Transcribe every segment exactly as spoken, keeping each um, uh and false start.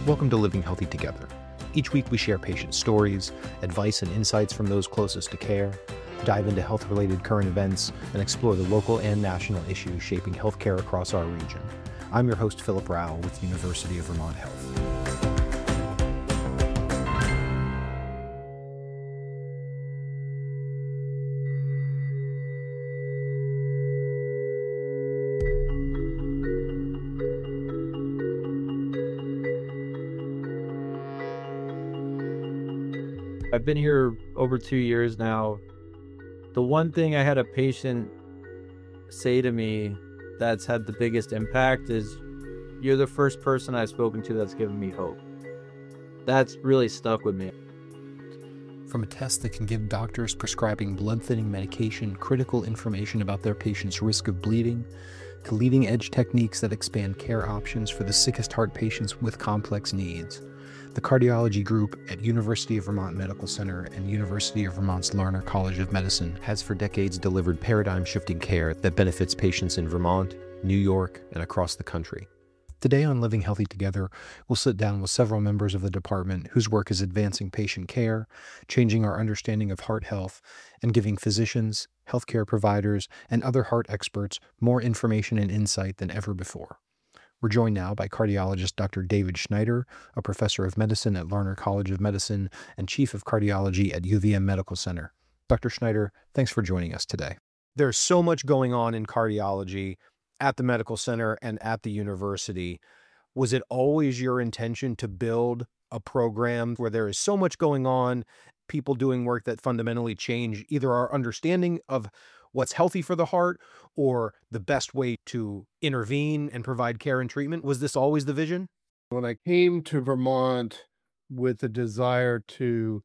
Welcome to Living Healthy Together. Each week we share patient stories, advice and insights from those closest to care, dive into health-related current events, and explore the local and national issues shaping healthcare across our region. I'm your host, Philip Rao with University of Vermont Health. I've been here over two years now. The one thing I had a patient say to me that's had the biggest impact is, "You're the first person I've spoken to that's given me hope." That's really stuck with me. From a test that can give doctors prescribing blood-thinning medication critical information about their patient's risk of bleeding, to leading-edge techniques that expand care options for the sickest heart patients with complex needs, the cardiology group at University of Vermont Medical Center and University of Vermont's Larner College of Medicine has for decades delivered paradigm-shifting care that benefits patients in Vermont, New York, and across the country. Today on Living Healthy Together, we'll sit down with several members of the department whose work is advancing patient care, changing our understanding of heart health, and giving physicians, healthcare providers, and other heart experts more information and insight than ever before. We're joined now by cardiologist Doctor David Schneider, a professor of medicine at Larner College of Medicine and chief of cardiology at U V M Medical Center. Doctor Schneider, thanks for joining us today. There's so much going on in cardiology at the medical center and at the university. Was it always your intention to build a program where there is so much going on, people doing work that fundamentally change either our understanding of what's healthy for the heart or the best way to intervene and provide care and treatment? Was this always the vision? When I came to Vermont with a desire to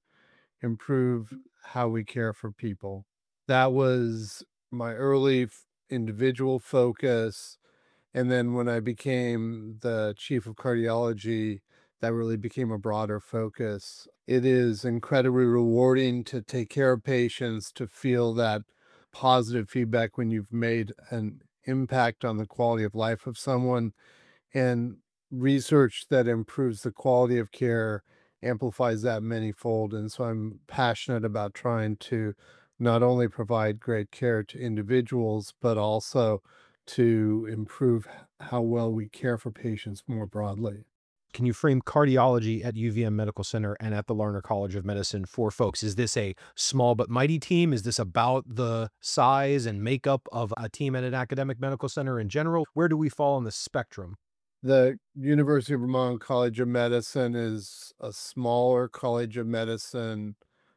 improve how we care for people, that was my early f- individual focus. And then when I became the chief of cardiology, that really became a broader focus. It is incredibly rewarding to take care of patients, to feel that positive feedback when you've made an impact on the quality of life of someone, and research that improves the quality of care amplifies that manyfold. And so I'm passionate about trying to not only provide great care to individuals, but also to improve how well we care for patients more broadly. Can you frame cardiology at U V M Medical Center and at the Larner College of Medicine for folks? Is this a small but mighty team? Is this about the size and makeup of a team at an academic medical center in general? Where do we fall on the spectrum? The University of Vermont College of Medicine is a smaller college of medicine.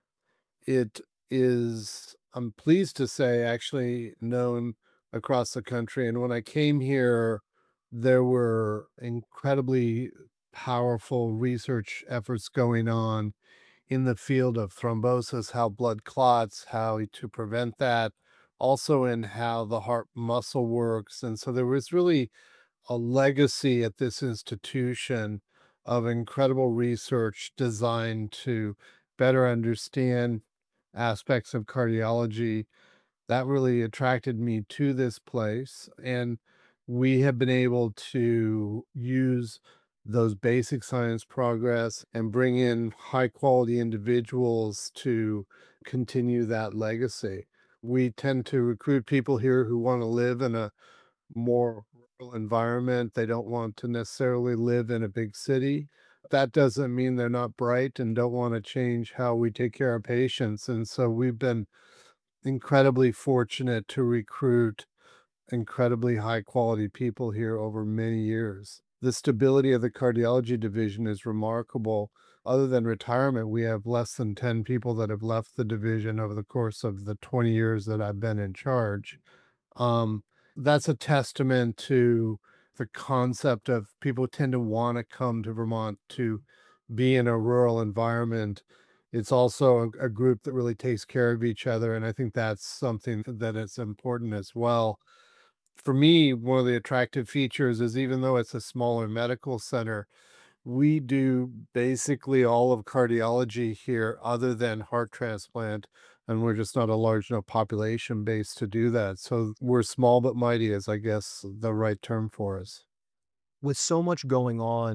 It is, I'm pleased to say, actually known across the country. And when I came here, there were incredibly powerful research efforts going on in the field of thrombosis, how blood clots, how to prevent that, also in how the heart muscle works. And so there was really a legacy at this institution of incredible research designed to better understand aspects of cardiology. That really attracted me to this place. And we have been able to use those basic science progress and bring in high quality individuals to continue that legacy. We tend to recruit people here who want to live in a more rural environment. They don't want to necessarily live in a big city. That doesn't mean they're not bright and don't want to change how we take care of patients. And so we've been incredibly fortunate to recruit incredibly high quality people here over many years. The stability of the cardiology division is remarkable. Other than retirement, we have less than ten people that have left the division over the course of the twenty years that I've been in charge. Um, that's a testament to the concept of people tend to want to come to Vermont to be in a rural environment. It's also a, a group that really takes care of each other. And I think that's something that is important as well. For me, one of the attractive features is, even though it's a smaller medical center, we do basically all of cardiology here other than heart transplant, and we're just not a large enough population base to do that. So we're small but mighty is, I guess, the right term for us. With so much going on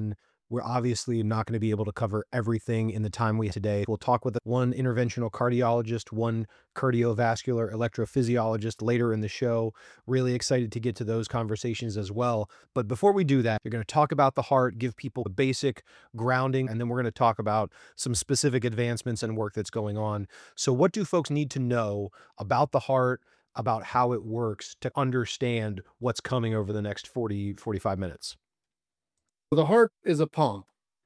We're obviously not going to be able to cover everything in the time we have today. We'll talk with one interventional cardiologist, one cardiovascular electrophysiologist later in the show. Really excited to get to those conversations as well. But before we do that, we're going to talk about the heart, give people a basic grounding, and then we're going to talk about some specific advancements and work that's going on. So what do folks need to know about the heart, about how it works to understand what's coming over the next forty, forty-five minutes? The heart is a pump.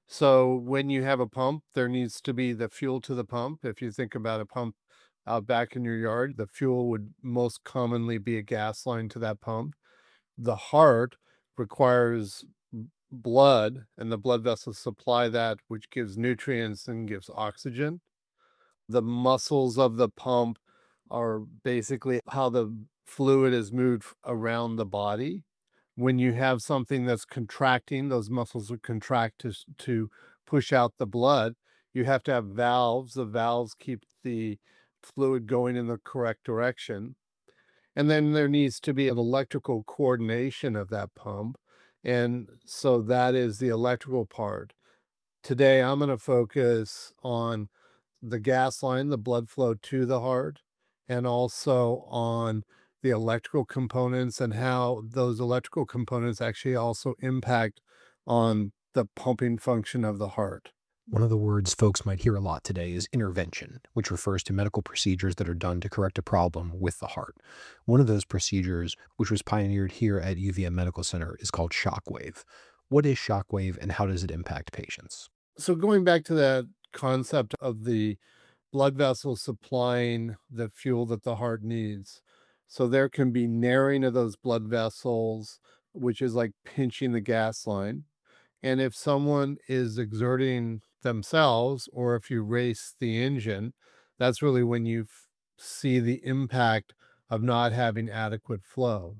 So when you have a pump, there needs to be the fuel to the pump. If you think about a pump out back in your yard, the fuel would most commonly be a gas line to that pump. The heart requires b- blood, and the blood vessels supply that, which gives nutrients and gives oxygen. The muscles of the pump are basically how the fluid is moved around the body. When you have something that's contracting, those muscles will contract to, s- to push out the blood. You have to have valves. The valves keep the fluid going in the correct direction. And then there needs to be an electrical coordination of that pump. And so that is the electrical part. Today, I'm going to focus on the gas line, the blood flow to the heart, and also on the electrical components and how those electrical components actually also impact on the pumping function of the heart. One of the words folks might hear a lot today is intervention, which refers to medical procedures that are done to correct a problem with the heart. One of those procedures, which was pioneered here at U V M Medical Center, is called shockwave. What is shockwave and how does it impact patients? So, going back to that concept of the blood vessels supplying the fuel that the heart needs. So there can be narrowing of those blood vessels, which is like pinching the gas line. And if someone is exerting themselves, or if you race the engine, that's really when you f- see the impact of not having adequate flow.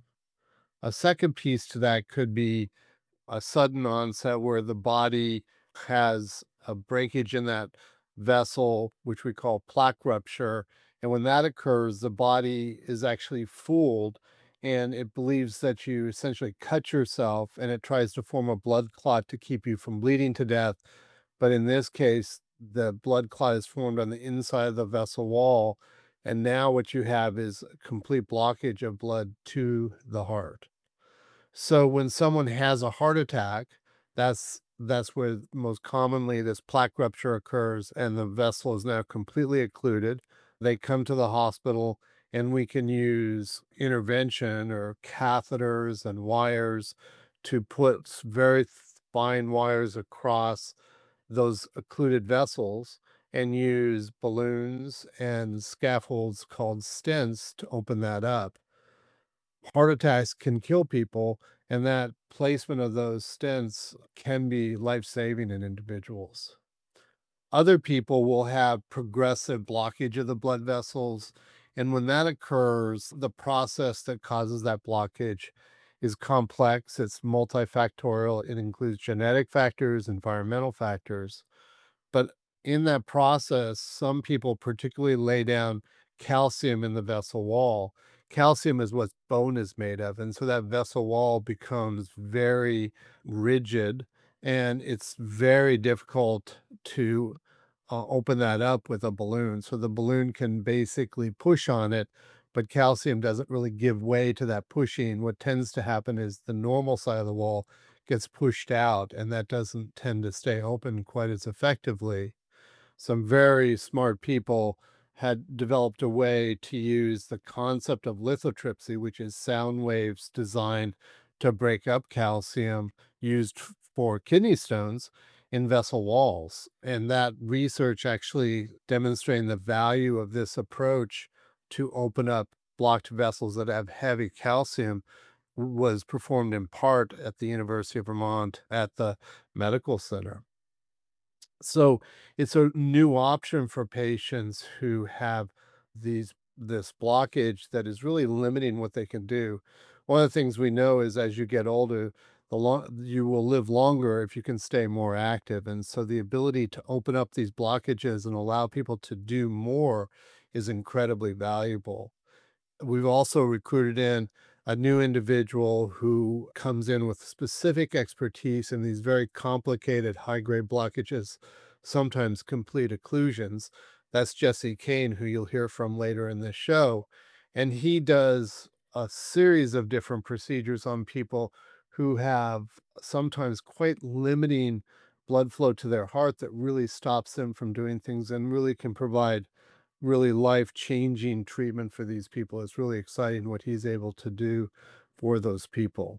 A second piece to that could be a sudden onset where the body has a breakage in that vessel, which we call plaque rupture. And when that occurs, the body is actually fooled and it believes that you essentially cut yourself and it tries to form a blood clot to keep you from bleeding to death. But in this case, the blood clot is formed on the inside of the vessel wall. And now what you have is a complete blockage of blood to the heart. So when someone has a heart attack, that's that's where most commonly this plaque rupture occurs and the vessel is now completely occluded. They come to the hospital and we can use intervention or catheters and wires to put s- very fine wires across those occluded vessels and use balloons and scaffolds called stents to open that up. Heart attacks can kill people, and that placement of those stents can be life-saving in individuals. Other people will have progressive blockage of the blood vessels, and when that occurs, the process that causes that blockage is complex, it's multifactorial, it includes genetic factors, environmental factors. But in that process, some people particularly lay down calcium in the vessel wall. Calcium is what bone is made of. And so that vessel wall becomes very rigid and it's very difficult to uh, open that up with a balloon. So the balloon can basically push on it, but calcium doesn't really give way to that pushing. What tends to happen is the normal side of the wall gets pushed out, and that doesn't tend to stay open quite as effectively. Some very smart people had developed a way to use the concept of lithotripsy, which is sound waves designed to break up calcium used f- for kidney stones in vessel walls. And that research actually demonstrating the value of this approach to open up blocked vessels that have heavy calcium was performed in part at the University of Vermont at the medical center. So it's a new option for patients who have these this blockage that is really limiting what they can do. One of the things we know is as you get older, the long you will live longer if you can stay more active. And so the ability to open up these blockages and allow people to do more is incredibly valuable. We've also recruited in a new individual who comes in with specific expertise in these very complicated high-grade blockages, sometimes complete occlusions. That's Jesse Kane, who you'll hear from later in this show. And he does a series of different procedures on people who have sometimes quite limiting blood flow to their heart that really stops them from doing things and really can provide really life-changing treatment for these people. It's really exciting what he's able to do for those people.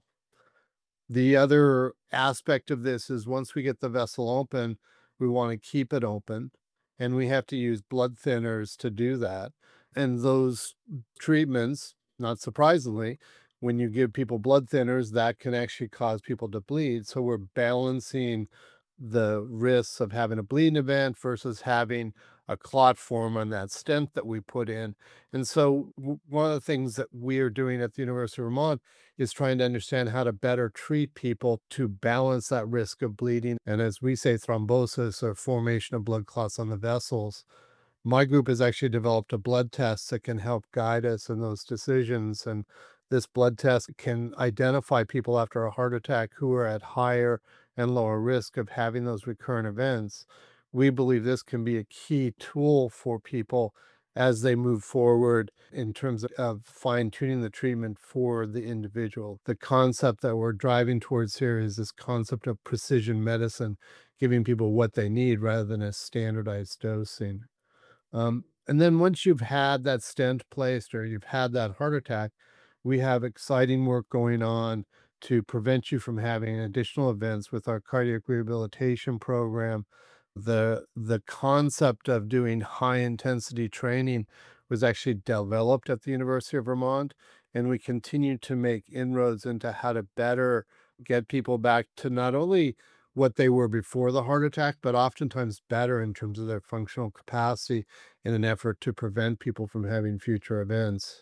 The other aspect of this is once we get the vessel open, we want to keep it open, and we have to use blood thinners to do that. And those treatments, not surprisingly, when you give people blood thinners, that can actually cause people to bleed. So we're balancing the risks of having a bleeding event versus having a clot form on that stent that we put in. And so w- one of the things that we are doing at the University of Vermont is trying to understand how to better treat people to balance that risk of bleeding. And as we say, thrombosis or formation of blood clots on the vessels. My group has actually developed a blood test that can help guide us in those decisions. And this blood test can identify people after a heart attack who are at higher and lower risk of having those recurrent events. We believe this can be a key tool for people as they move forward in terms of fine tuning the treatment for the individual. The concept that we're driving towards here is this concept of precision medicine, giving people what they need rather than a standardized dosing. Um, and then once you've had that stent placed or you've had that heart attack, we have exciting work going on to prevent you from having additional events with our cardiac rehabilitation program. The the concept of doing high intensity training was actually developed at the University of Vermont, and we continue to make inroads into how to better get people back to not only what they were before the heart attack, but oftentimes better in terms of their functional capacity in an effort to prevent people from having future events.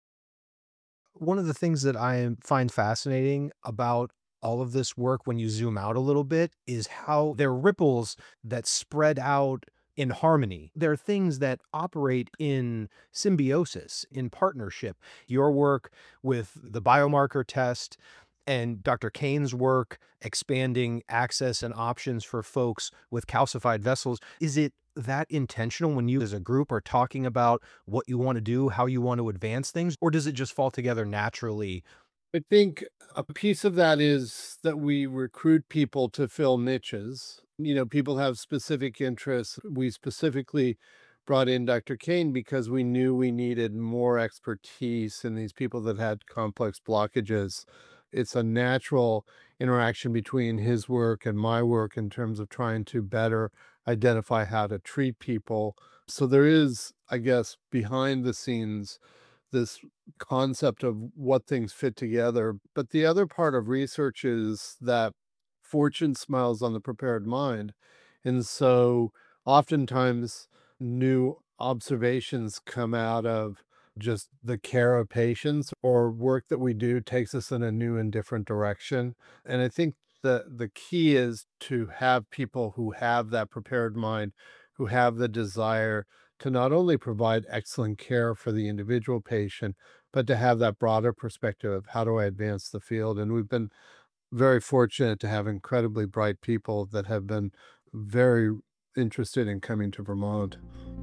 One of the things that I am- find fascinating about all of this work when you zoom out a little bit is how there are ripples that spread out in harmony. There are things that operate in symbiosis, in partnership. Your work with the biomarker test and Doctor Kane's work expanding access and options for folks with calcified vessels. Is it that intentional when you as a group are talking about what you want to do, how you want to advance things, or does it just fall together naturally? I think a piece of that is that we recruit people to fill niches. You know, people have specific interests. We specifically brought in Doctor Kane because we knew we needed more expertise in these people that had complex blockages. It's a natural interaction between his work and my work in terms of trying to better identify how to treat people. So there is, I guess, behind the scenes, this concept of what things fit together. But the other part of research is that fortune smiles on the prepared mind. And so oftentimes new observations come out of just the care of patients or work that we do takes us in a new and different direction. And I think the the key is to have people who have that prepared mind, who have the desire to not only provide excellent care for the individual patient, but to have that broader perspective of how do I advance the field. And we've been very fortunate to have incredibly bright people that have been very interested in coming to Vermont.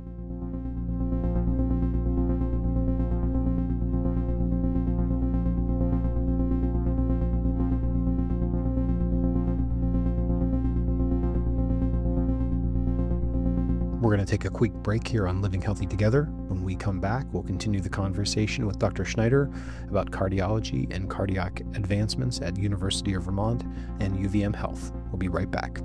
We're going to take a quick break here on Living Healthy Together. When we come back, we'll continue the conversation with Doctor Schneider about cardiology and cardiac advancements at University of Vermont and U V M Health. We'll be right back.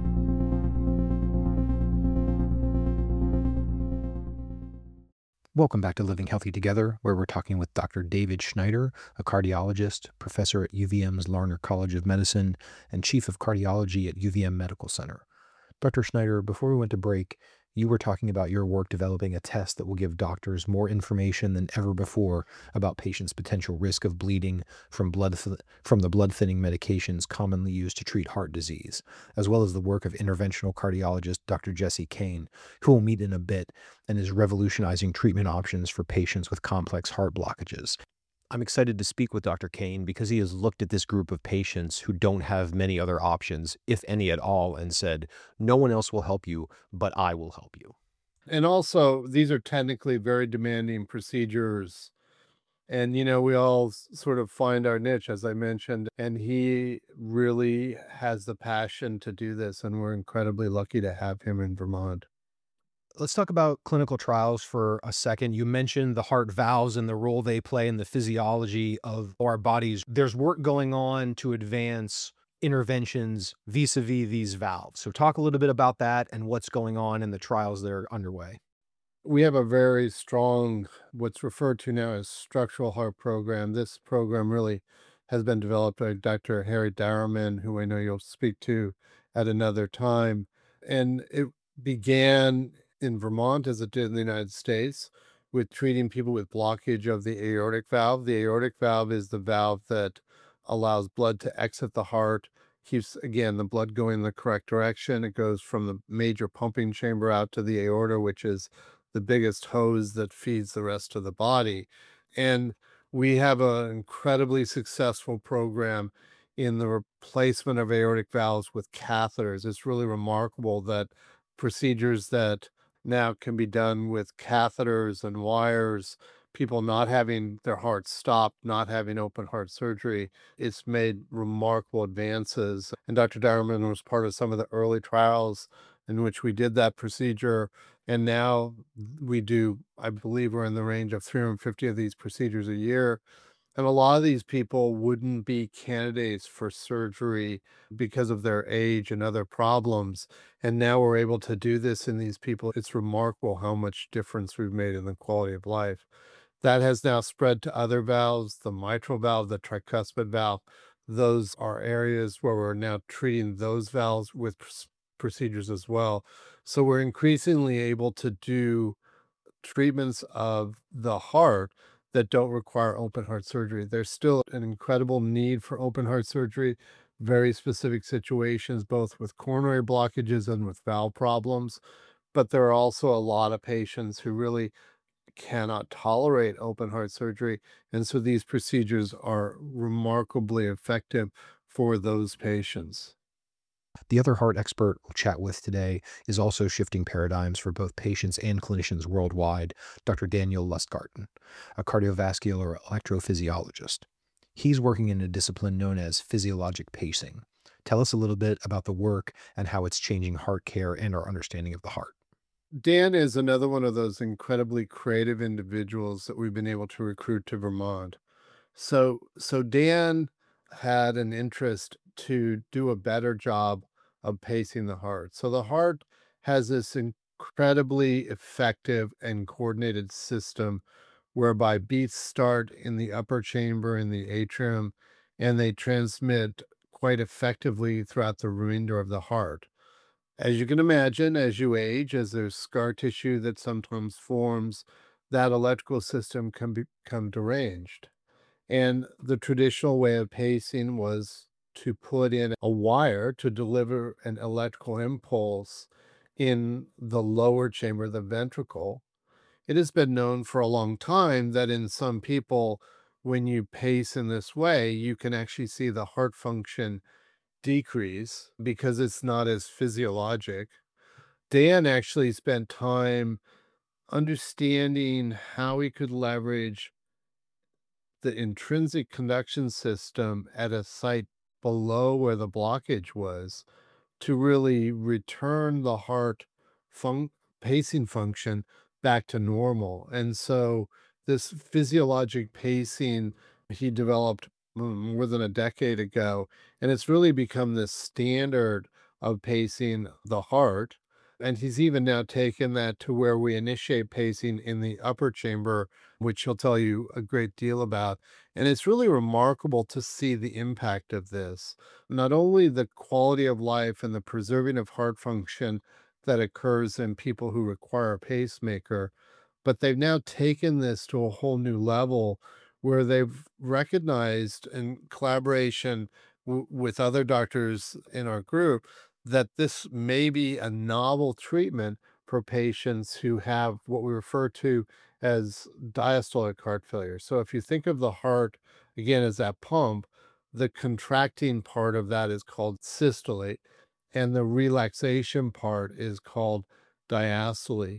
Welcome back to Living Healthy Together, where we're talking with Doctor David Schneider, a cardiologist, professor at U V M's Larner College of Medicine, and chief of cardiology at U V M Medical Center. Doctor Schneider, before we went to break, you were talking about your work developing a test that will give doctors more information than ever before about patients' potential risk of bleeding from blood th- from the blood thinning medications commonly used to treat heart disease, as well as the work of interventional cardiologist Doctor Jesse Kane, who will meet in a bit and is revolutionizing treatment options for patients with complex heart blockages. I'm excited to speak with Doctor Kane because he has looked at this group of patients who don't have many other options, if any at all, and said, no one else will help you, but I will help you. And also, these are technically very demanding procedures. And, you know, we all s- sort of find our niche, as I mentioned, and he really has the passion to do this. And we're incredibly lucky to have him in Vermont. Let's talk about clinical trials for a second. You mentioned the heart valves and the role they play in the physiology of our bodies. There's work going on to advance interventions vis-a-vis these valves. So talk a little bit about that and what's going on in the trials that are underway. We have a very strong, what's referred to now as structural heart program. This program really has been developed by Doctor Harry Darriman, who I know you'll speak to at another time. And it began in Vermont, as it did in the United States, with treating people with blockage of the aortic valve. The aortic valve is the valve that allows blood to exit the heart, keeps, again, the blood going in the correct direction. It goes from the major pumping chamber out to the aorta, which is the biggest hose that feeds the rest of the body. And we have an incredibly successful program in the replacement of aortic valves with catheters. It's really remarkable that procedures that now can be done with catheters and wires, people not having their heart stopped, not having open heart surgery, it's made remarkable advances. And Doctor Darman was part of some of the early trials in which we did that procedure. And now we do, I believe we're in the range of three hundred fifty of these procedures a year. And a lot of these people wouldn't be candidates for surgery because of their age and other problems. And now we're able to do this in these people. It's remarkable how much difference we've made in the quality of life. That has now spread to other valves, the mitral valve, the tricuspid valve. Those are areas where we're now treating those valves with pr- procedures as well. So we're increasingly able to do treatments of the heart that don't require open heart surgery. There's still an incredible need for open heart surgery, very specific situations, both with coronary blockages and with valve problems. But there are also a lot of patients who really cannot tolerate open heart surgery. And so these procedures are remarkably effective for those patients. The other heart expert we'll chat with today is also shifting paradigms for both patients and clinicians worldwide, Doctor Daniel Lustgarten, a cardiovascular electrophysiologist. He's working in a discipline known as physiologic pacing. Tell us a little bit about the work and how it's changing heart care and our understanding of the heart. Dan is another one of those incredibly creative individuals that we've been able to recruit to Vermont. So, so Dan had an interest to do a better job of pacing the heart. So the heart has this incredibly effective and coordinated system whereby beats start in the upper chamber in the atrium and they transmit quite effectively throughout the remainder of the heart. As you can imagine, as you age, as there's scar tissue that sometimes forms, that electrical system can become deranged. And the traditional way of pacing was to put in a wire to deliver an electrical impulse in the lower chamber, the ventricle. It has been known for a long time that in some people, when you pace in this way, you can actually see the heart function decrease because it's not as physiologic. Dan actually spent time understanding how he could leverage the intrinsic conduction system at a site below where the blockage was to really return the heart fun- pacing function back to normal. And so this physiologic pacing he developed mm, more than a decade ago, and it's really become the standard of pacing the heart. And he's even now taken that to where we initiate pacing in the upper chamber, which he'll tell you a great deal about. And it's really remarkable to see the impact of this. Not only the quality of life and the preserving of heart function that occurs in people who require a pacemaker, but they've now taken this to a whole new level where they've recognized in collaboration w- with other doctors in our group that this may be a novel treatment for patients who have what we refer to as diastolic heart failure. So if you think of the heart, again, as that pump, the contracting part of that is called systole, and the relaxation part is called diastole.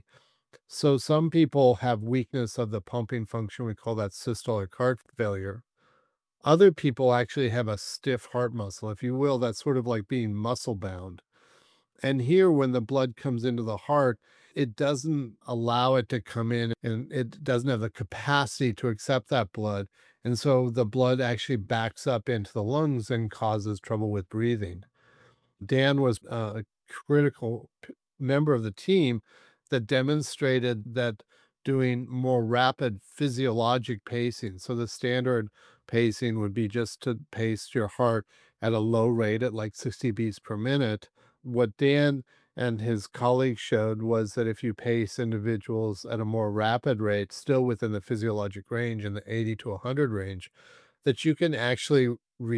So some people have weakness of the pumping function. We call that systolic heart failure. Other people actually have a stiff heart muscle, if you will. That's sort of like being muscle bound. And here, when the blood comes into the heart, it doesn't allow it to come in, and it doesn't have the capacity to accept that blood. And so the blood actually backs up into the lungs and causes trouble with breathing. Dan was uh, a critical p- member of the team that demonstrated that doing more rapid physiologic pacing. So the standard pacing would be just to pace your heart at a low rate at like sixty beats per minute. What Dan and his colleagues showed was that if you pace individuals at a more rapid rate, still within the physiologic range in the eighty to one hundred range, that you can actually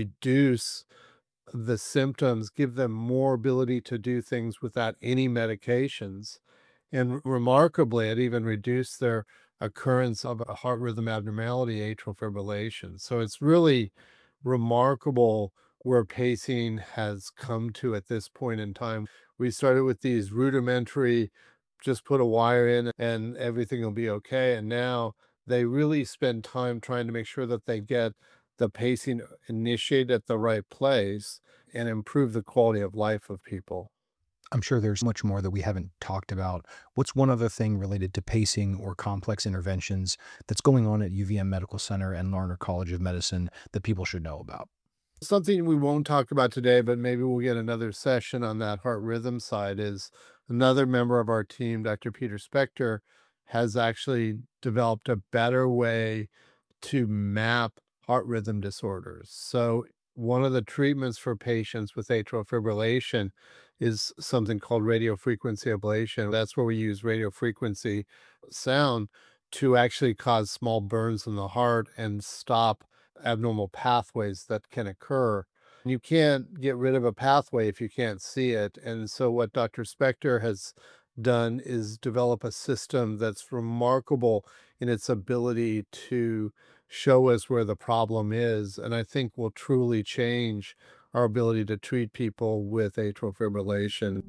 reduce the symptoms, give them more ability to do things without any medications. And remarkably, it even reduced their occurrence of a heart rhythm abnormality, atrial fibrillation. So it's really remarkable where pacing has come to at this point in time. We started with these rudimentary, just put a wire in and everything will be okay. And now they really spend time trying to make sure that they get the pacing initiated at the right place and improve the quality of life of people. I'm sure there's much more that we haven't talked about. What's one other thing related to pacing or complex interventions that's going on at U V M Medical Center and Larner College of Medicine that people should know about? Something we won't talk about today, but maybe we'll get another session on that heart rhythm side, is another member of our team, Doctor Peter Spector, has actually developed a better way to map heart rhythm disorders. So one of the treatments for patients with atrial fibrillation is something called radiofrequency ablation. That's where we use radiofrequency sound to actually cause small burns in the heart and stop abnormal pathways that can occur. You can't get rid of a pathway if you can't see it. And so what Doctor Spector has done is develop a system that's remarkable in its ability to show us where the problem is, and I think will truly change our ability to treat people with atrial fibrillation.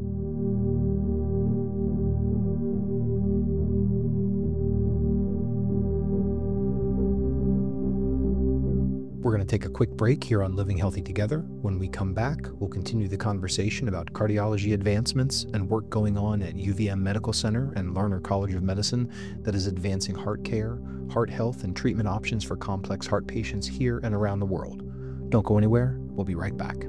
We're going to take a quick break here on Living Healthy Together. When we come back, we'll continue the conversation about cardiology advancements and work going on at U V M Medical Center and Larner College of Medicine that is advancing heart care, heart health, and treatment options for complex heart patients here and around the world. Don't go anywhere. We'll be right back.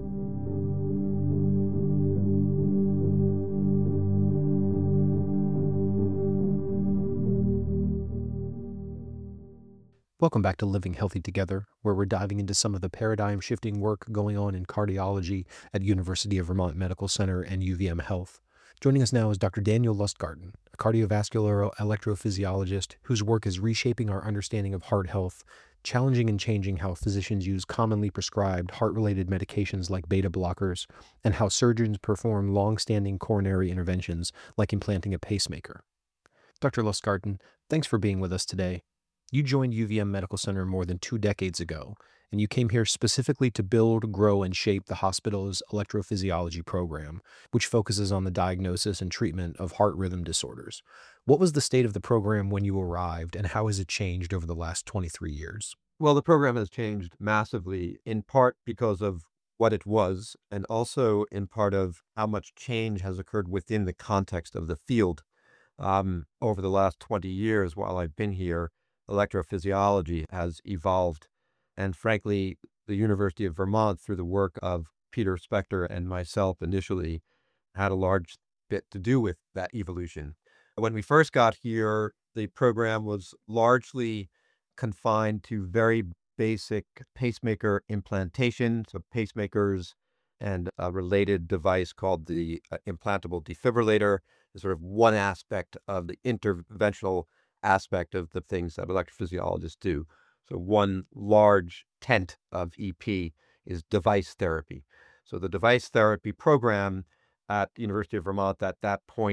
Welcome back to Living Healthy Together, where we're diving into some of the paradigm-shifting work going on in cardiology at University of Vermont Medical Center and U V M Health. Joining us now is Doctor Daniel Lustgarten, a cardiovascular electrophysiologist whose work is reshaping our understanding of heart health, challenging and changing how physicians use commonly prescribed heart-related medications like beta blockers, and how surgeons perform long-standing coronary interventions like implanting a pacemaker. Doctor Lustgarten, thanks for being with us today. You joined U V M Medical Center more than two decades ago, and you came here specifically to build, grow, and shape the hospital's electrophysiology program, which focuses on the diagnosis and treatment of heart rhythm disorders. What was the state of the program when you arrived, and how has it changed over the last twenty-three years? Well, the program has changed massively, in part because of what it was, and also in part of how much change has occurred within the context of the field. Um, over the last twenty years, while I've been here, electrophysiology has evolved. And frankly, the University of Vermont, through the work of Peter Spector and myself initially, had a large bit to do with that evolution. When we first got here, the program was largely confined to very basic pacemaker implantation, so pacemakers and a related device called the uh, implantable defibrillator is sort of one aspect of the interventional aspect of the things that electrophysiologists do. So one large tent of E P is device therapy. So the device therapy program at the University of Vermont at that point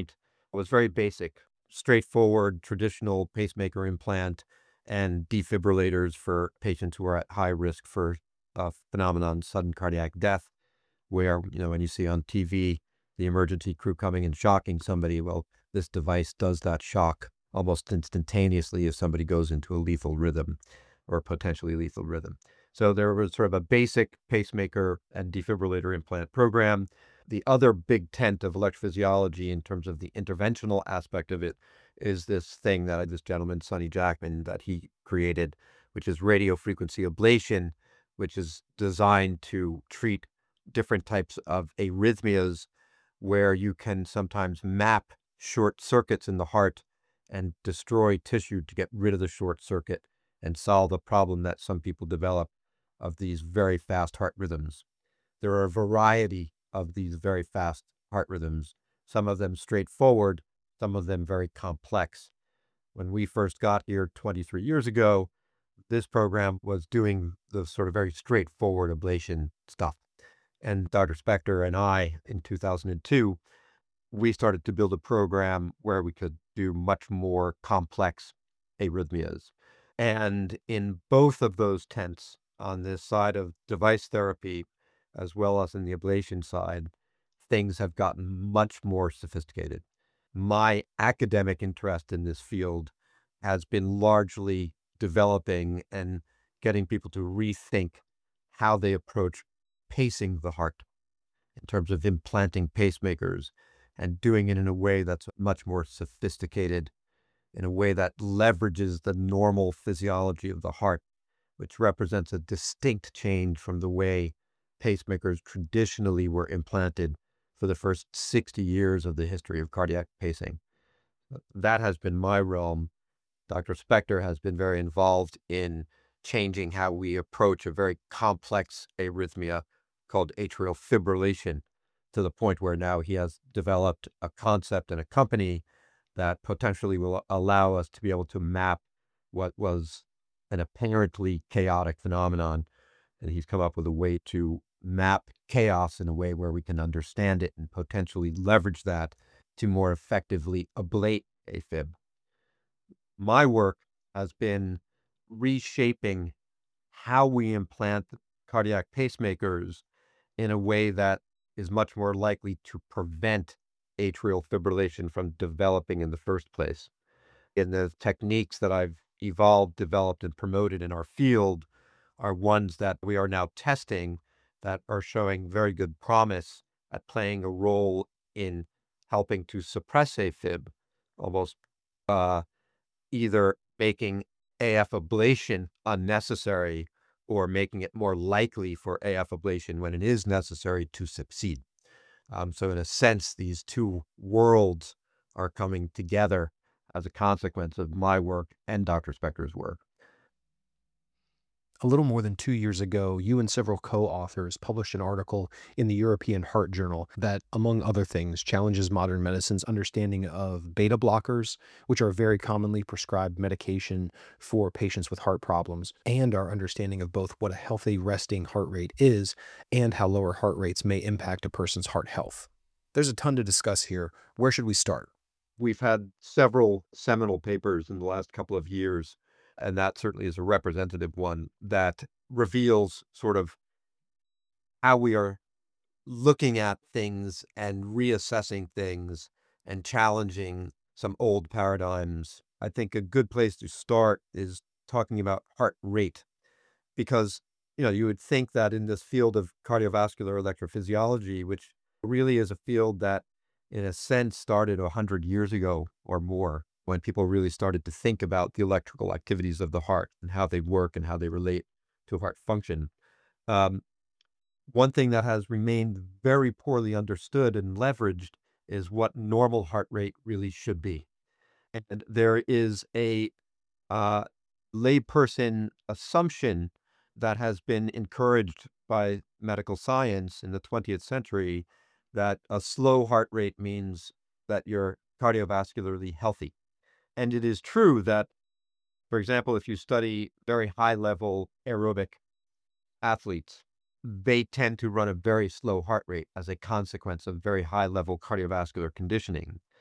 was very basic, straightforward, traditional pacemaker implant and defibrillators for patients who are at high risk for a phenomenon, sudden cardiac death, where, you know, when you see on T V the emergency crew coming and shocking somebody, well, this device does that shock almost instantaneously if somebody goes into a lethal rhythm or potentially lethal rhythm. So there was sort of a basic pacemaker and defibrillator implant program. The other big tent of electrophysiology in terms of the interventional aspect of it is this thing that this gentleman, Sonny Jackman, that he created, which is radio frequency ablation, which is designed to treat different types of arrhythmias where you can sometimes map short circuits in the heart and destroy tissue to get rid of the short circuit and solve the problem that some people develop of these very fast heart rhythms. There are a variety of these very fast heart rhythms, some of them straightforward, some of them very complex. When we first got here twenty-three years ago, this program was doing the sort of very straightforward ablation stuff. And Doctor Spector and I, in two thousand two, we started to build a program where we could do much more complex arrhythmias. And in both of those tents, on this side of device therapy, as well as in the ablation side, things have gotten much more sophisticated. My academic interest in this field has been largely developing and getting people to rethink how they approach pacing the heart in terms of implanting pacemakers and doing it in a way that's much more sophisticated, in a way that leverages the normal physiology of the heart, which represents a distinct change from the way pacemakers traditionally were implanted for the first sixty years of the history of cardiac pacing. That has been my realm. Doctor Spector has been very involved in changing how we approach a very complex arrhythmia called atrial fibrillation, to the point where now he has developed a concept and a company that potentially will allow us to be able to map what was an apparently chaotic phenomenon. And he's come up with a way to map chaos in a way where we can understand it and potentially leverage that to more effectively ablate AFib. My work has been reshaping how we implant cardiac pacemakers in a way that is much more likely to prevent atrial fibrillation from developing in the first place. And the techniques that I've evolved, developed, and promoted in our field are ones that we are now testing that are showing very good promise at playing a role in helping to suppress AFib, almost uh, either making A F ablation unnecessary or making it more likely for A F ablation when it is necessary to succeed. Um, so in a sense, these two worlds are coming together as a consequence of my work and Doctor Spector's work. A little more than two years ago, you and several co-authors published an article in the European Heart Journal that, among other things, challenges modern medicine's understanding of beta blockers, which are very commonly prescribed medication for patients with heart problems, and our understanding of both what a healthy resting heart rate is and how lower heart rates may impact a person's heart health. There's a ton to discuss here. Where should we start? We've had several seminal papers in the last couple of years, and that certainly is a representative one that reveals sort of how we are looking at things and reassessing things and challenging some old paradigms. I think a good place to start is talking about heart rate, because, you know, you would think that in this field of cardiovascular electrophysiology, which really is a field that in a sense started a hundred years ago or more, when people really started to think about the electrical activities of the heart and how they work and how they relate to heart function. Um, one thing that has remained very poorly understood and leveraged is what normal heart rate really should be. And there is a uh, layperson assumption that has been encouraged by medical science in the twentieth century that a slow heart rate means that you're cardiovascularly healthy. And it is true that, for example, if you study very high-level aerobic athletes, they tend to run a very slow heart rate as a consequence of very high-level cardiovascular conditioning.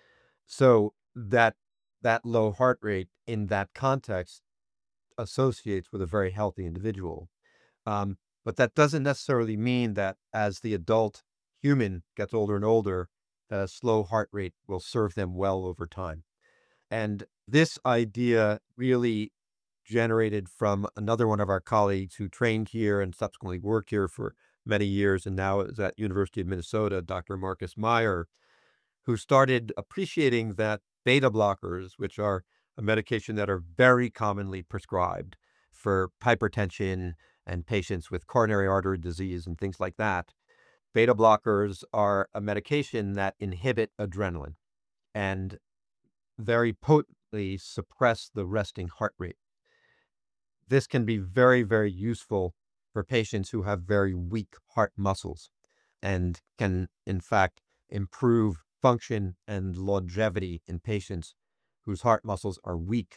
So that that low heart rate in that context associates with a very healthy individual. Um, but that doesn't necessarily mean that as the adult human gets older and older, that a slow heart rate will serve them well over time. And this idea really generated from another one of our colleagues who trained here and subsequently worked here for many years and now is at University of Minnesota, Doctor Marcus Meyer, who started appreciating that beta blockers, which are a medication that are very commonly prescribed for hypertension and patients with coronary artery disease and things like that. Beta blockers are a medication that inhibit adrenaline and very potently suppress the resting heart rate. This can be very, very useful for patients who have very weak heart muscles and can, in fact, improve function and longevity in patients whose heart muscles are weak.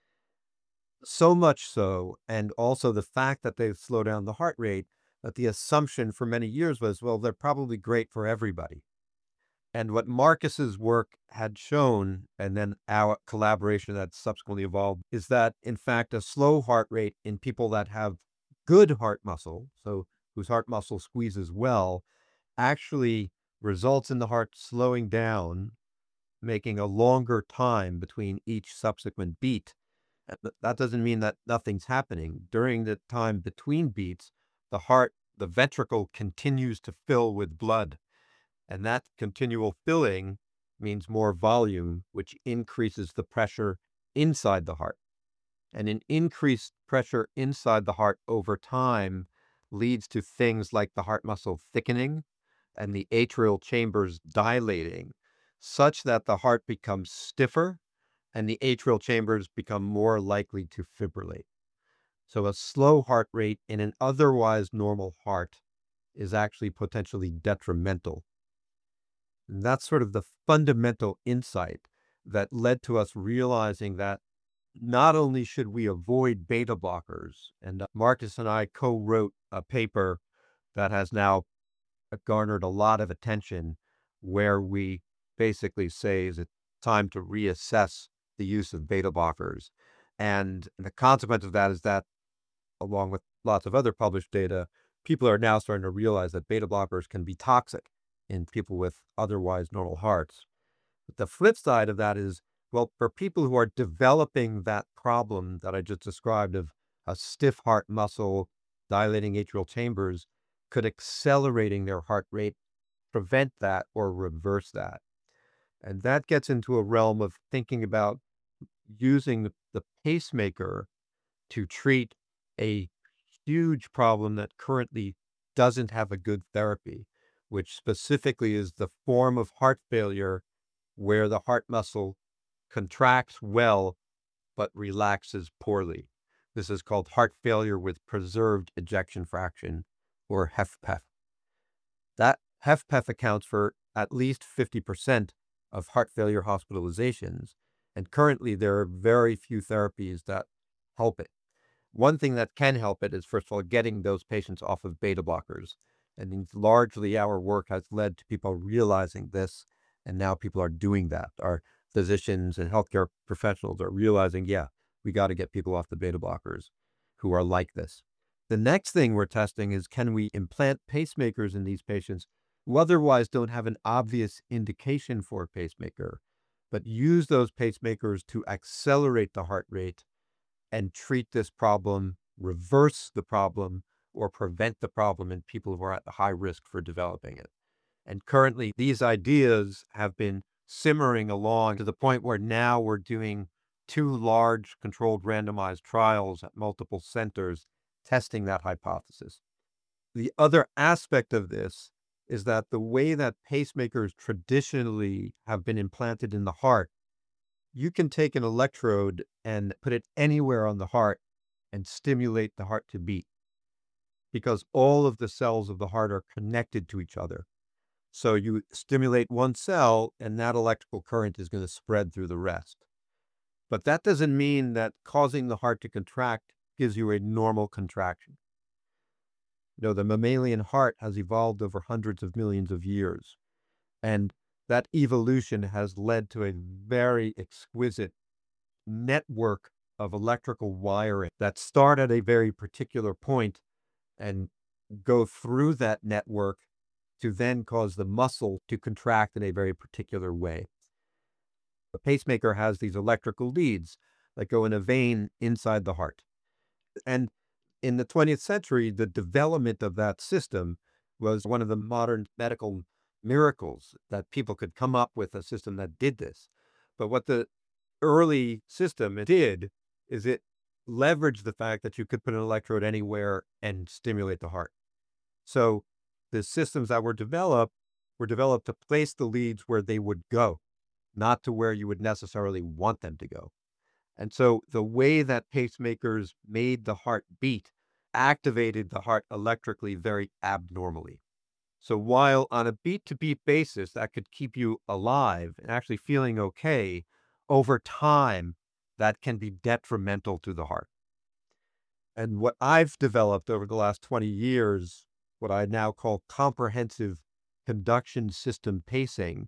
So much so, and also the fact that they slow down the heart rate, that the assumption for many years was, well, they're probably great for everybody. And what Marcus's work had shown, and then our collaboration that subsequently evolved, is that, in fact, a slow heart rate in people that have good heart muscle, so whose heart muscle squeezes well, actually results in the heart slowing down, making a longer time between each subsequent beat. That doesn't mean that nothing's happening. During the time between beats, the heart, the ventricle continues to fill with blood. And that continual filling means more volume, which increases the pressure inside the heart. And an increased pressure inside the heart over time leads to things like the heart muscle thickening and the atrial chambers dilating, such that the heart becomes stiffer and the atrial chambers become more likely to fibrillate. So a slow heart rate in an otherwise normal heart is actually potentially detrimental. And that's sort of the fundamental insight that led to us realizing that not only should we avoid beta blockers, and uh, Marcus and I co-wrote a paper that has now garnered a lot of attention, where we basically say is it time to reassess the use of beta blockers. And the consequence of that is that, along with lots of other published data, people are now starting to realize that beta blockers can be toxic in people with otherwise normal hearts. But the flip side of that is, well, for people who are developing that problem that I just described of a stiff heart muscle, dilating atrial chambers, could accelerating their heart rate prevent that or reverse that? And that gets into a realm of thinking about using the, the pacemaker to treat a huge problem that currently doesn't have a good therapy, which specifically is the form of heart failure where the heart muscle contracts well but relaxes poorly. This is called heart failure with preserved ejection fraction, or HFpEF. That HFpEF accounts for at least fifty percent of heart failure hospitalizations, and currently there are very few therapies that help it. One thing that can help it is, first of all, getting those patients off of beta blockers. And largely our work has led to people realizing this, and now people are doing that. Our physicians and healthcare professionals are realizing, yeah, we got to get people off the beta blockers who are like this. The next thing we're testing is, can we implant pacemakers in these patients who otherwise don't have an obvious indication for a pacemaker, but use those pacemakers to accelerate the heart rate and treat this problem, reverse the problem, or prevent the problem in people who are at the high risk for developing it. And currently, these ideas have been simmering along to the point where now we're doing two large controlled randomized trials at multiple centers testing that hypothesis. The other aspect of this is that the way that pacemakers traditionally have been implanted in the heart, you can take an electrode and put it anywhere on the heart and stimulate the heart to beat, because all of the cells of the heart are connected to each other. So you stimulate one cell and that electrical current is going to spread through the rest. But that doesn't mean that causing the heart to contract gives you a normal contraction. You know, the mammalian heart has evolved over hundreds of millions of years. And that evolution has led to a very exquisite network of electrical wiring that start at a very particular point and go through that network to then cause the muscle to contract in a very particular way. The pacemaker has these electrical leads that go in a vein inside the heart. And in the twentieth century, the development of that system was one of the modern medical miracles, that people could come up with a system that did this. But what the early system did is it leveraged the fact that you could put an electrode anywhere and stimulate the heart. So the systems that were developed were developed to place the leads where they would go, not to where you would necessarily want them to go. And so the way that pacemakers made the heart beat activated the heart electrically very abnormally. So while on a beat-to-beat basis, that could keep you alive and actually feeling okay, over time, that can be detrimental to the heart. And what I've developed over the last twenty years, what I now call comprehensive conduction system pacing,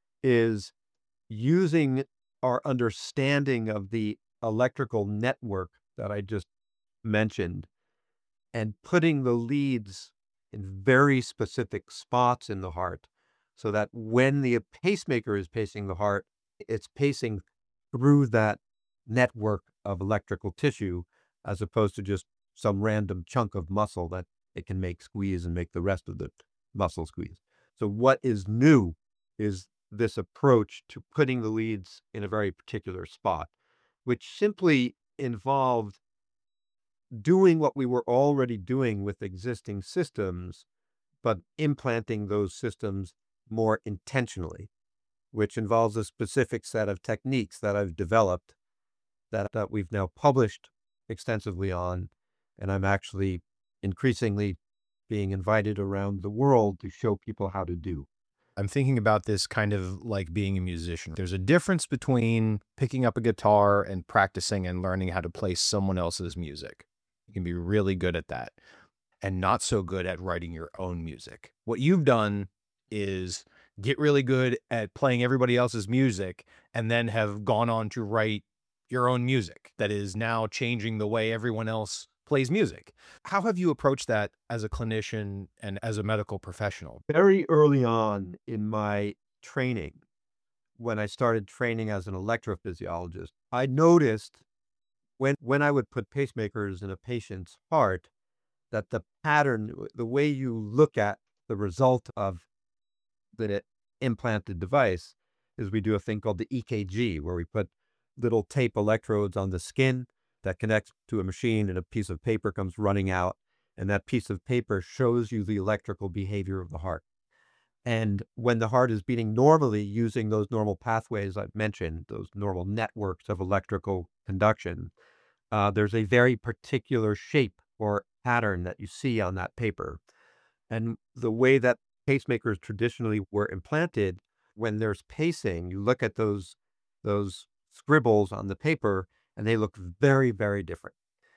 is using our understanding of the electrical network that I just mentioned and putting the leads in very specific spots in the heart so that when the pacemaker is pacing the heart, it's pacing through that network of electrical tissue as opposed to just some random chunk of muscle that it can make squeeze and make the rest of the muscle squeeze. So what is new is this approach to putting the leads in a very particular spot, which simply involved doing what we were already doing with existing systems, but implanting those systems more intentionally, which involves a specific set of techniques that I've developed that, that we've now published extensively on, and I'm actually increasingly being invited around the world to show people how to do. I'm thinking about this kind of like being a musician. There's a difference between picking up a guitar and practicing and learning how to play someone else's music. You can be really good at that and not so good at writing your own music. What you've done is get really good at playing everybody else's music and then have gone on to write your own music that is now changing the way everyone else plays music. How have you approached that as a clinician and as a medical professional? Very early on in my training, when I started training as an electrophysiologist, I noticed when, when I would put pacemakers in a patient's heart, that the pattern, the way you look at the result of the implanted device is we do a thing called the E K G, where we put little tape electrodes on the skin that connects to a machine and a piece of paper comes running out. And that piece of paper shows you the electrical behavior of the heart. And when the heart is beating normally using those normal pathways I've mentioned, those normal networks of electrical conduction, uh, there's a very particular shape or pattern that you see on that paper. And the way that pacemakers traditionally were implanted, when there's pacing, you look at those, those scribbles on the paper and they look very, very different.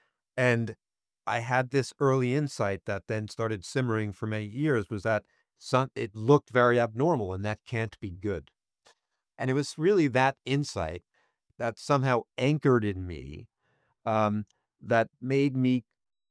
And I had this early insight that then started simmering for many years, was that some, it looked very abnormal and that can't be good. And it was really that insight that somehow anchored in me, um, that made me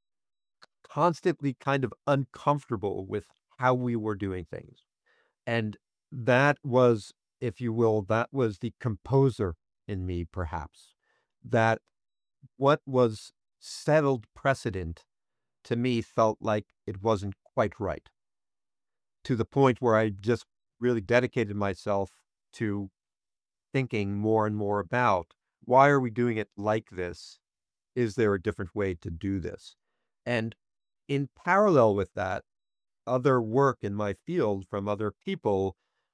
constantly kind of uncomfortable with how we were doing things. And that was, if you will, that was the composer in me, perhaps, that what was settled precedent to me felt like it wasn't quite right, to the point where I just really dedicated myself to thinking more and more about, why are we doing it like this? Is there a different way to do this? And in parallel with that, other work in my field from other people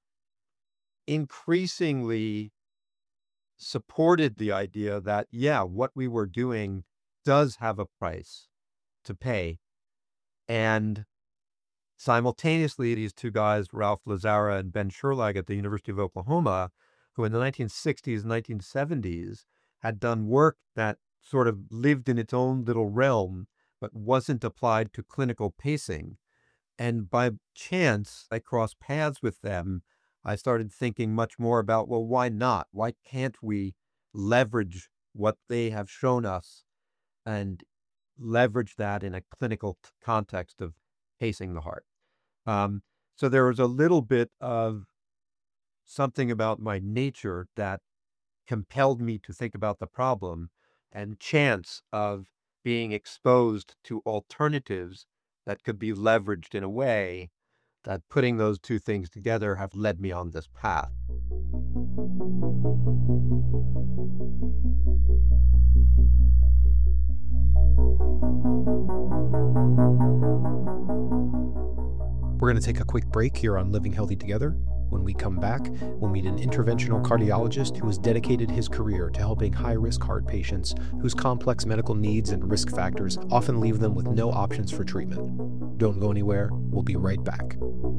increasingly supported the idea that, yeah, what we were doing does have a price to pay. And simultaneously, these two guys, Ralph Lazzara and Ben Sherlag at the University of Oklahoma, who in the nineteen sixties and nineteen seventies had done work that sort of lived in its own little realm, but wasn't applied to clinical pacing. And by chance, I crossed paths with them I started thinking much more about, well, why not? Why can't we leverage what they have shown us and leverage that in a clinical t- context of pacing the heart? Um, so there was a little bit of something about my nature that compelled me to think about the problem and chance of being exposed to alternatives that could be leveraged in a way that, putting those two things together, have led me on this path. We're going to take a quick break here on Living Healthy Together. When we come back, we'll meet an interventional cardiologist who has dedicated his career to helping high-risk heart patients whose complex medical needs and risk factors often leave them with no options for treatment. Don't go anywhere. We'll be right back.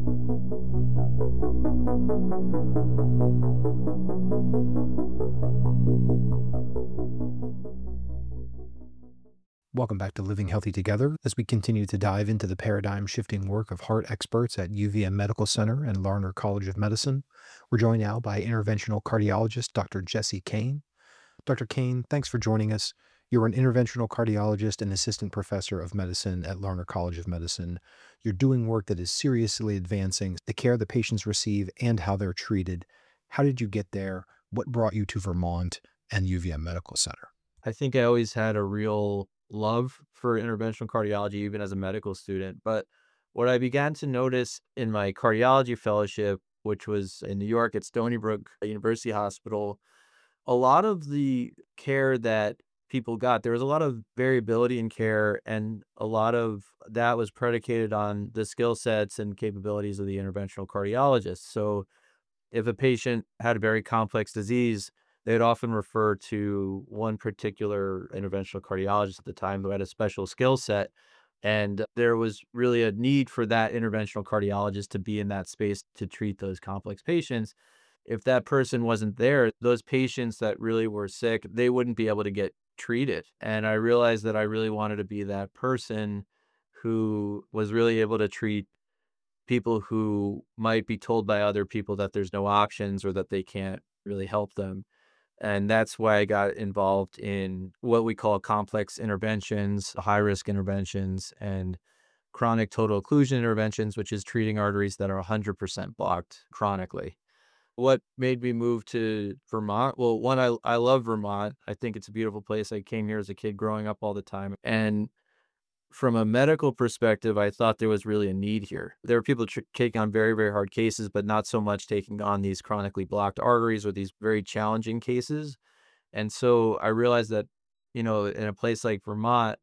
Welcome back to Living Healthy Together as we continue to dive into the paradigm-shifting work of heart experts at U V M Medical Center and Larner College of Medicine. We're joined now by interventional cardiologist Doctor Jesse Kane. Doctor Kane, thanks for joining us. You're an interventional cardiologist and assistant professor of medicine at Larner College of Medicine. You're doing work that is seriously advancing the care the patients receive and how they're treated. How did you get there? What brought you to Vermont and U V M Medical Center? I think I always had a real love for interventional cardiology, even as a medical student. But what I began to notice in my cardiology fellowship, which was in New York at Stony Brook University Hospital, a lot of the care that people got, there was a lot of variability in care, and a lot of that was predicated on the skill sets and capabilities of the interventional cardiologist. So if a patient had a very complex disease, they'd often refer to one particular interventional cardiologist at the time who had a special skill set. And there was really a need for that interventional cardiologist to be in that space to treat those complex patients. If that person wasn't there, those patients that really were sick, they wouldn't be able to get treated. And I realized that I really wanted to be that person who was really able to treat people who might be told by other people that there's no options or that they can't really help them. And that's why I got involved in what we call complex interventions, high-risk interventions, and chronic total occlusion interventions, which is treating arteries that are one hundred percent blocked chronically. What made me move to Vermont? Well, one, I, I love Vermont. I think it's a beautiful place. I came here as a kid growing up all the time. And from a medical perspective, I thought there was really a need here. There were people tr- taking on very, very hard cases, but not so much taking on these chronically blocked arteries or these very challenging cases. And so I realized that, you know, in a place like Vermont,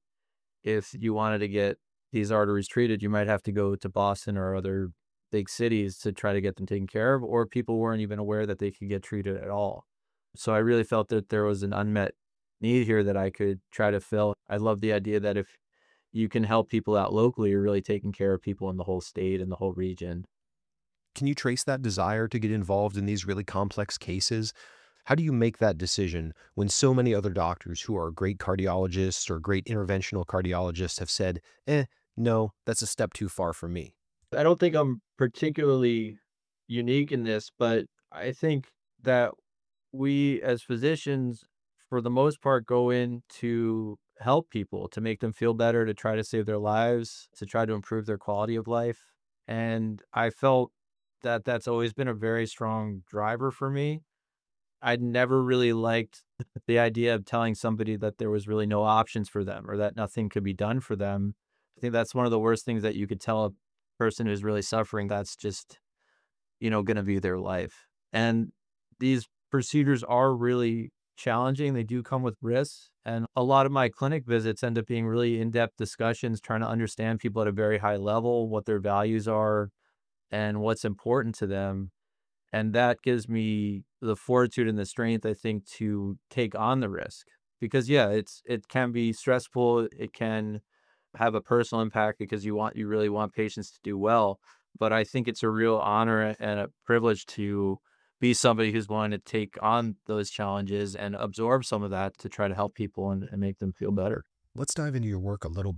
if you wanted to get these arteries treated, you might have to go to Boston or other big cities to try to get them taken care of, or people weren't even aware that they could get treated at all. So I really felt that there was an unmet need here that I could try to fill. I love the idea that if you can help people out locally, you're really taking care of people in the whole state and the whole region. Can you trace that desire to get involved in these really complex cases? How do you make that decision when so many other doctors who are great cardiologists or great interventional cardiologists have said, eh, no, that's a step too far for me? I don't think I'm particularly unique in this, but I think that we as physicians, for the most part, go in to help people, to make them feel better, to try to save their lives, to try to improve their quality of life. And I felt that that's always been a very strong driver for me. I'd never really liked the idea of telling somebody that there was really no options for them or that nothing could be done for them. I think that's one of the worst things that you could tell a person who's really suffering. That's just, you know, going to be their life. And these procedures are really challenging. They do come with risks. And a lot of my clinic visits end up being really in-depth discussions, trying to understand people at a very high level, what their values are and what's important to them. And that gives me the fortitude and the strength, I think, to take on the risk. Because yeah, it's it can be stressful. It can have a personal impact because you want you really want patients to do well. But I think it's a real honor and a privilege to be somebody who's willing to take on those challenges and absorb some of that to try to help people and, and make them feel better. Let's dive into your work a little bit.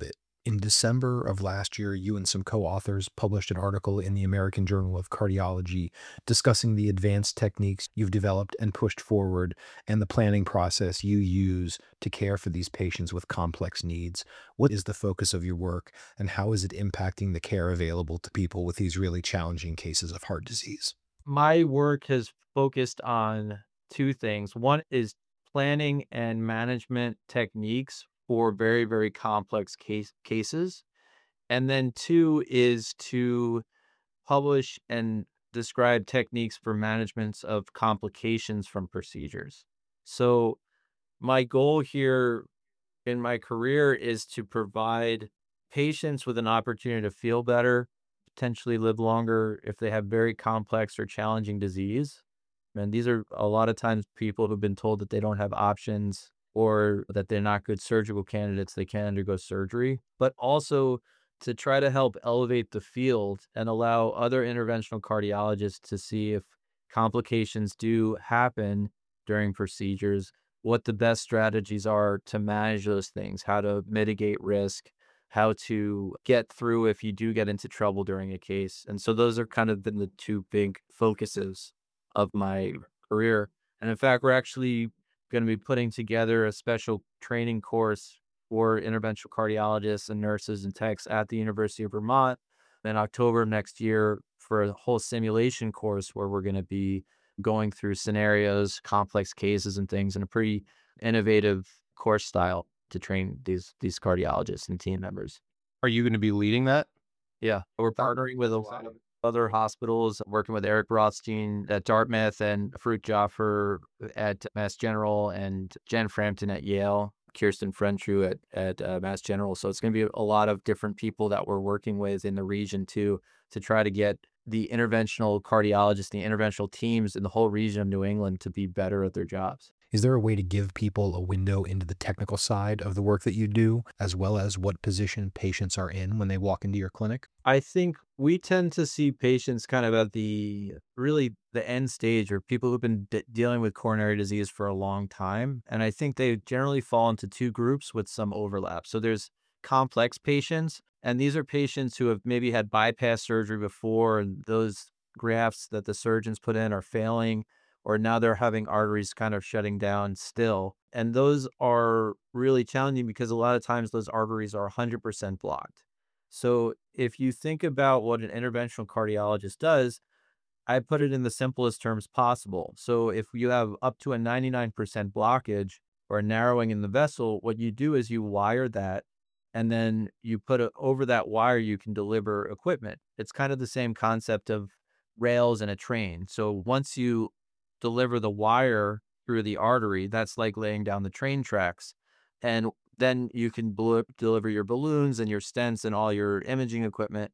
In December of last year, you and some co-authors published an article in the American Journal of Cardiology discussing the advanced techniques you've developed and pushed forward and the planning process you use to care for these patients with complex needs. What is the focus of your work, and how is it impacting the care available to people with these really challenging cases of heart disease? My work has focused on two things. One is planning and management techniques for very, very complex case, cases. And then two is to publish and describe techniques for management of complications from procedures. So my goal here in my career is to provide patients with an opportunity to feel better, potentially live longer if they have very complex or challenging disease. And these are a lot of times people who've been told that they don't have options or that they're not good surgical candidates, they can't undergo surgery, but also to try to help elevate the field and allow other interventional cardiologists to see if complications do happen during procedures, what the best strategies are to manage those things, how to mitigate risk, how to get through if you do get into trouble during a case. And so those are kind of been the two big focuses of my career. And in fact, we're actually going to be putting together a special training course for interventional cardiologists and nurses and techs at the University of Vermont in October of next year for a whole simulation course where we're going to be going through scenarios, complex cases and things in a pretty innovative course style to train these these cardiologists and team members. Are you going to be leading that? Yeah, we're partnering with a lot of other hospitals, working with Eric Rothstein at Dartmouth and Farouk Jaffer at Mass General and Jen Frampton at Yale, Kirsten Frentru at, at uh, Mass General. So it's going to be a lot of different people that we're working with in the region too, to try to get the interventional cardiologists, the interventional teams in the whole region of New England to be better at their jobs. Is there a way to give people a window into the technical side of the work that you do, as well as what position patients are in when they walk into your clinic? I think we tend to see patients kind of at the really the end stage, or people who've been de- dealing with coronary disease for a long time. And I think they generally fall into two groups with some overlap. So there's complex patients, and these are patients who have maybe had bypass surgery before, and those grafts that the surgeons put in are failing, or now they're having arteries kind of shutting down still. And those are really challenging because a lot of times those arteries are one hundred percent blocked. So if you think about what an interventional cardiologist does, I put it in the simplest terms possible. So if you have up to a ninety-nine percent blockage or a narrowing in the vessel, what you do is you wire that, and then you put it over that wire, you can deliver equipment. It's kind of the same concept of rails in a train. So once you deliver the wire through the artery, that's like laying down the train tracks. And then you can bl- deliver your balloons and your stents and all your imaging equipment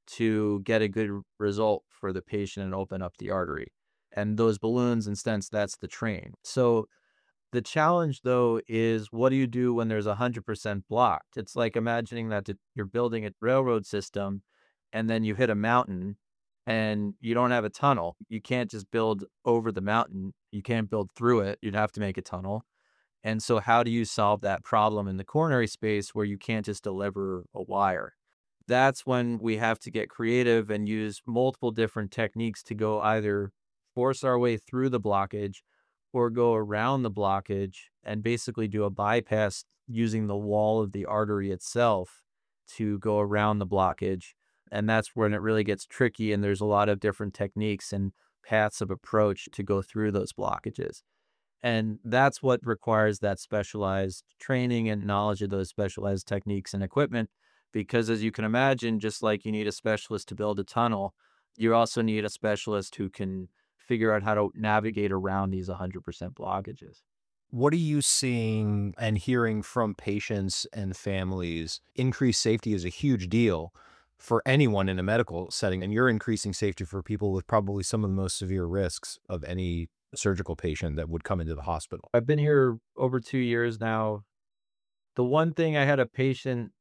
to get a good result for the patient and open up the artery. And those balloons and stents, that's the train. So the challenge, though, is what do you do when there's one hundred percent blocked? It's like imagining that you're building a railroad system and then you hit a mountain and you don't have a tunnel. You can't just build over the mountain. You can't build through it. You'd have to make a tunnel. And so how do you solve that problem in the coronary space where you can't just deliver a wire? That's when we have to get creative and use multiple different techniques to go either force our way through the blockage or go around the blockage and basically do a bypass using the wall of the artery itself to go around the blockage. And that's when it really gets tricky. And there's a lot of different techniques and paths of approach to go through those blockages. And that's what requires that specialized training and knowledge of those specialized techniques and equipment. Because as you can imagine, just like you need a specialist to build a tunnel, you also need a specialist who can figure out how to navigate around these one hundred percent blockages. What are you seeing and hearing from patients and families? Increased safety is a huge deal for anyone in a medical setting, and you're increasing safety for people with probably some of the most severe risks of any surgical patient that would come into the hospital. I've been here over two years now. The one thing I had a patient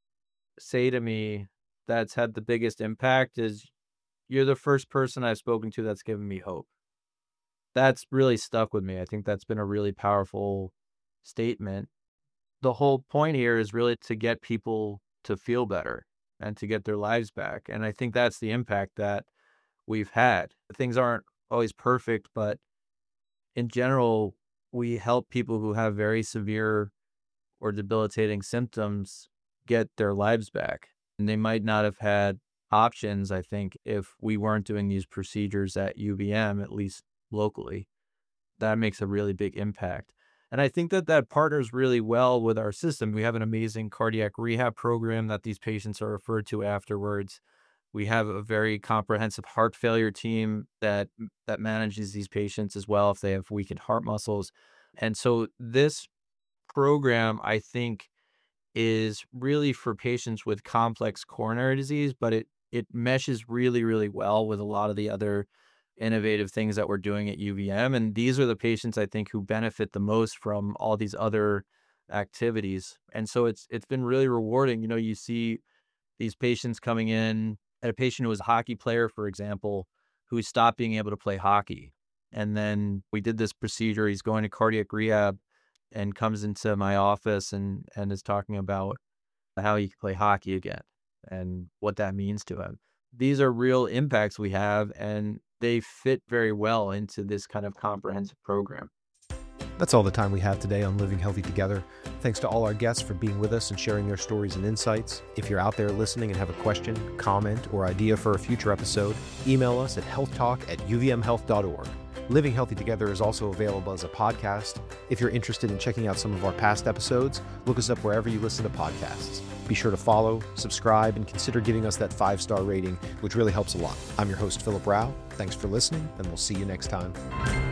say to me that's had the biggest impact is, you're the first person I've spoken to that's given me hope. That's really stuck with me. I think that's been a really powerful statement. The whole point here is really to get people to feel better and to get their lives back. And I think that's the impact that we've had. Things aren't always perfect, but in general, we help people who have very severe or debilitating symptoms get their lives back. And they might not have had options, I think, if we weren't doing these procedures at U V M, at least locally. That makes a really big impact. And I think that that partners really well with our system. We have an amazing cardiac rehab program that these patients are referred to afterwards. We have a very comprehensive heart failure team that that manages these patients as well if they have weakened heart muscles. And so this program, I think, is really for patients with complex coronary disease, but it it meshes really, really well with a lot of the other innovative things that we're doing at U V M. And these are the patients, I think, who benefit the most from all these other activities. And so it's it's been really rewarding. You know, you see these patients coming in, and a patient who was a hockey player, for example, who stopped being able to play hockey. And then we did this procedure. He's going to cardiac rehab and comes into my office and, and is talking about how he can play hockey again and what that means to him. These are real impacts we have, and they fit very well into this kind of comprehensive program. That's all the time we have today on Living Healthy Together. Thanks to all our guests for being with us and sharing their stories and insights. If you're out there listening and have a question, comment, or idea for a future episode, email us at healthtalk at u v m health dot org. Living Healthy Together is also available as a podcast. If you're interested in checking out some of our past episodes, look us up wherever you listen to podcasts. Be sure to follow, subscribe, and consider giving us that five-star rating, which really helps a lot. I'm your host, Philip Rao. Thanks for listening, and we'll see you next time.